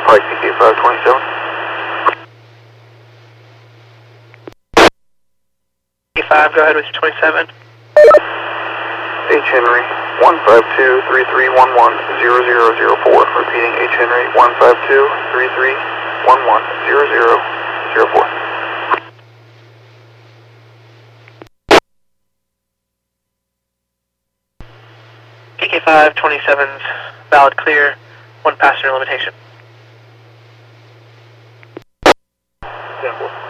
Pike CK527. CK5, go ahead with your 27. H. Henry 152-3311-0004. Repeating H. Henry 152-3311-0004. CK5, 27's valid clear, 1 passenger limitation. 10-4.